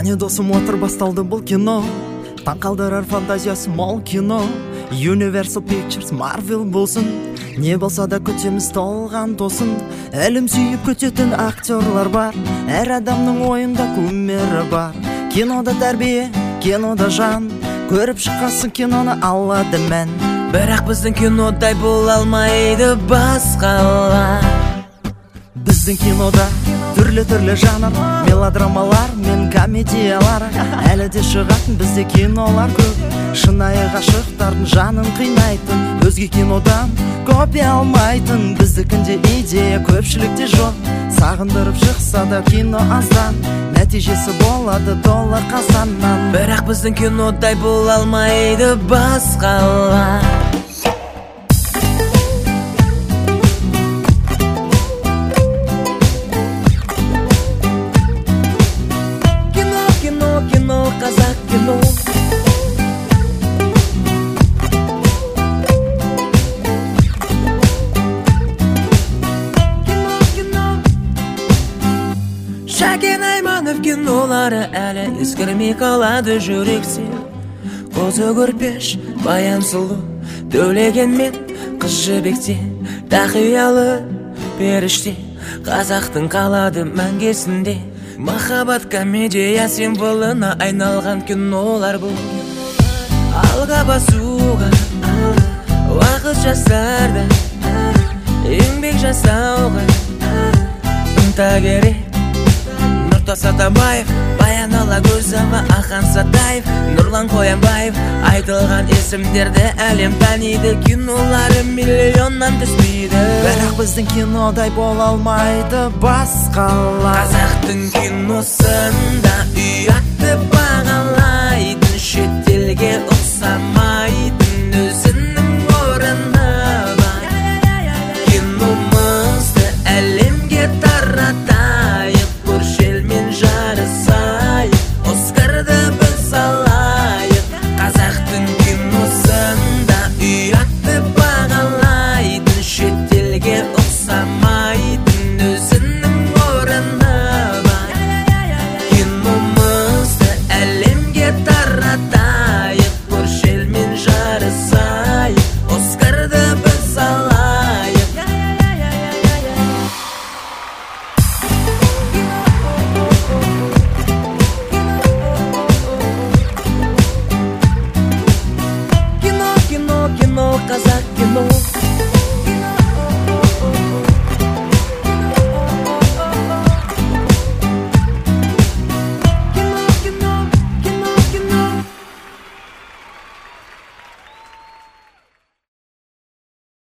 Кане досым отыр, басталды бұл кино. Таң қалдырар фантазиясы мол кино. Universal Pictures, Marvel болсын, не болса да күтеміз толған тосын. Әлім сүйіп күтетін актерлар бар, әр адамның ойында кумирі бар. Кинода тәрбие, кинода жан, көріп шыққасын киноны алады мән. Бірақ біздің кинодай бола алмайды басқалар. Біздің кинода түрлі жанр, мелодрамалар мен комедиялар. Әлі де шығатын бізде кинолар көп, шынайы ғашықтардың жанын қинайтын. Өзге кинодан копия алмайтын, біздікінде идея көпшілікте жоқ. Сағындырып шықса да кино аздан, нәтижесі болады толы қазаннан. Бірақ біздің кинодай бола алмайды басқалар. Қазақ кино. Шәкен Айманов кинолары әлі ескірмей қалады жүректе. Қозы көрпеш, баян сұлу, Төлеген мен қыз жібекте. Тақиялы періште, қазақтың қалады мәңгесінде. Махаббат комедия символына айналған кинолар бұл. Алға басуға уақыт жастарды, еңбек жасауға ынта керек. Нұртас Атабаев, Баян Алагөзова, Ахан Сатаев, Нұрлан Қоянбаев айтылған есімдерді әлем таниды. Кинолары миллионнан түспейді. Бірақ біздің кинодай бола алмайды басқалар. Қазақтың киносында ұятты бағалайтын, шетелге ұқсамайтын өзінің орны бар. Киномызды әлемге таратайық, көрші елмен жарысайық, Оскарды біз алайық. Қазақтың киносында ұятты бағалайтын, шетелге ұқсамайтын өзінің орны бар. Киномызды әлемге таратайық, көрші елмен жарысайық, Оскарды біз алайық. Кино, қазақ кино.